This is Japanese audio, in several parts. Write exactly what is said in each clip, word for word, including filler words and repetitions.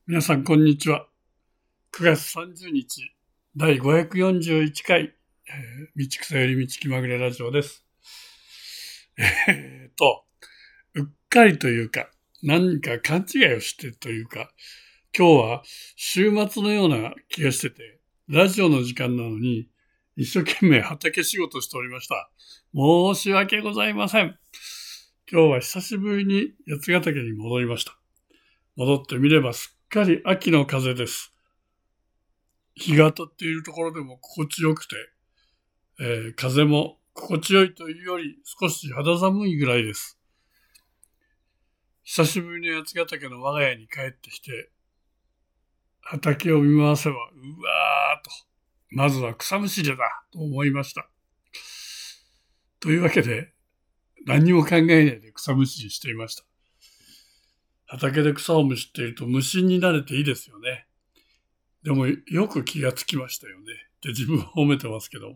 皆さん、こんにちは。くがつさんじゅうにち、だいごひゃくよんじゅういっかい、えー、道草より道気まぐれラジオです。えーと、うっかりというか、何か勘違いをしてというか、今日は週末のような気がしてて、ラジオの時間なのに、一生懸命畑仕事しておりました。申し訳ございません。今日は久しぶりに八ヶ岳に戻りました。戻ってみればすっかり秋の風です。日が当たっているところでも心地よくて、えー、風も心地よいというより少し肌寒いぐらいです。久しぶりに八ヶ岳の我が家に帰ってきて、畑を見回せば、うわーと、まずは草むしりだと思いました。というわけで、何も考えないで草むしりしていました。畑で草をむしっていると無心になれていいですよね。でもよく気がつきましたよねって自分を褒めてますけど。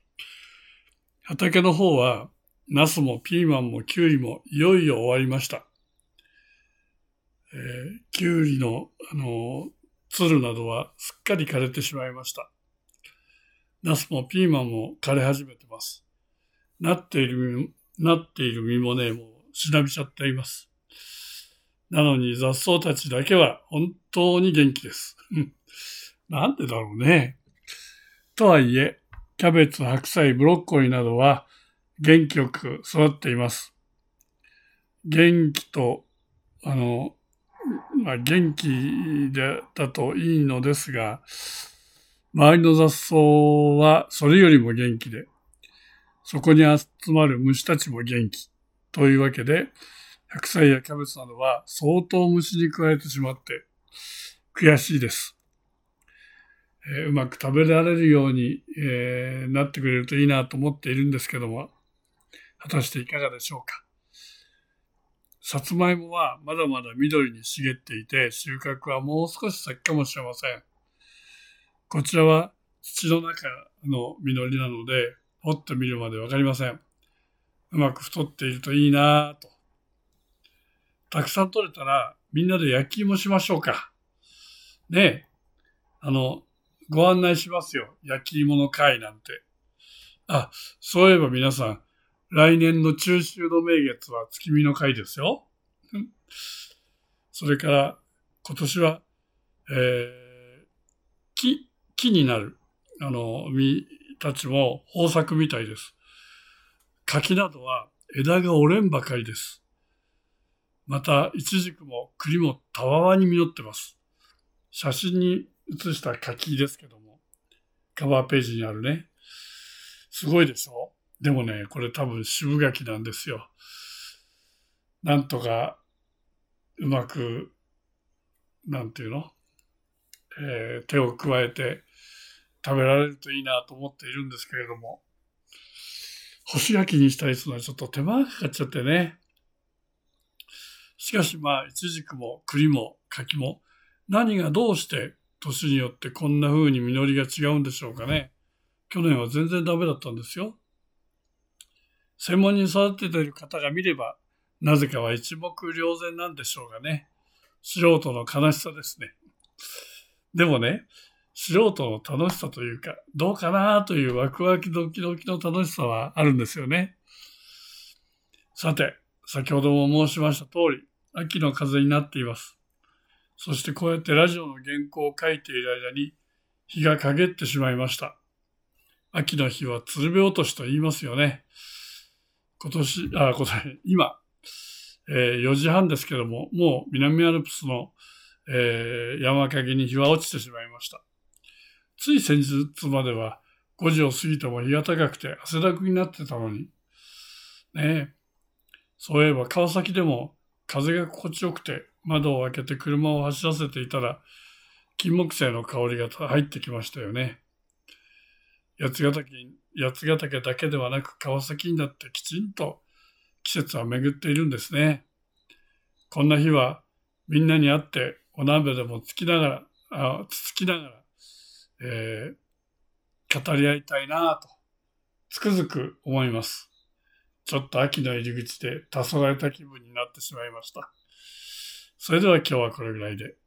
畑の方はナスもピーマンもキュウリもいよいよ終わりました。えー、キュウリの、あのつるなどはすっかり枯れてしまいました。ナスもピーマンも枯れ始めてます。なっている、なっている実もね、もうしなびちゃっています。なのに雑草たちだけは本当に元気です。なんでだろうね。とはいえ、キャベツ、白菜、ブロッコリーなどは元気よく育っています。元気と、あの、まあ、元気でだといいのですが、周りの雑草はそれよりも元気で、そこに集まる虫たちも元気。というわけで、白菜やキャベツなどは相当虫に食われてしまって悔しいです。えー、うまく食べられるように、えー、なってくれるといいなと思っているんですけども、果たしていかがでしょうか。さつまいもはまだまだ緑に茂っていて、収穫はもう少し先かもしれません。こちらは土の中の実りなので、掘ってみるまでわかりません。うまく太っているといいなぁと。たくさん取れたらみんなで焼き芋しましょうか。ねえ、あの、ご案内しますよ。焼き芋の会なんて。あ、そういえば皆さん、来年の中秋の名月は月見の会ですよ。それから今年は、えー、木、木になる、あの、実たちも豊作みたいです。柿などは枝が折れんばかりです。また、イチジクも栗もたわわに実ってます。写真に写した柿ですけども、カバーページにあるね。すごいでしょ？でもね、これ多分渋柿なんですよ。なんとかうまく、なんていうの、えー、手を加えて食べられるといいなと思っているんですけれども、干し柿にしたりするのはちょっと手間がかかっちゃってね。しかしまあ、イチジクも栗も柿も何がどうして年によってこんな風に実りが違うんでしょうかね。去年は全然ダメだったんですよ。専門に育てている方が見れば、なぜかは一目瞭然なんでしょうがね。素人の悲しさですね。でもね、素人の楽しさというか、どうかなというワクワクドキドキの楽しさはあるんですよね。さて、先ほども申しました通り、秋の風になっています。そしてこうやってラジオの原稿を書いている間に日が陰ってしまいました。秋の日は鶴瓶落としと言いますよね。今年、あ、今年、今、えー、よじはんですけども、もう南アルプスの、えー、山陰に日は落ちてしまいました。つい先日まではごじを過ぎても日が高くて汗だくになってたのに。ねえ。そういえば川崎でも風が心地よくて窓を開けて車を走らせていたら金木犀の香りが入ってきましたよね。八ヶ岳、八ヶ岳だけではなく川崎になってきちんと季節は巡っているんですね。こんな日はみんなに会ってお鍋でもつきながら、あつつきながら、えー、語り合いたいなとつくづく思います。ちょっと秋の入り口で黄昏れた気分になってしまいました。それでは今日はこれぐらいで。